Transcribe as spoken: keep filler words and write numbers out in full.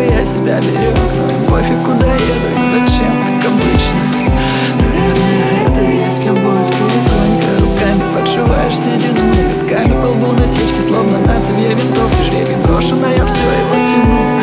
я себя берег. Но им пофиг, куда еду и зачем, как обычно. Наверное, это и есть любовь. Ты легонько руками подшиваешь седину, ноготками по лбу насечки, словно на цевье винтовки. Жребий брошенная, все его тяну.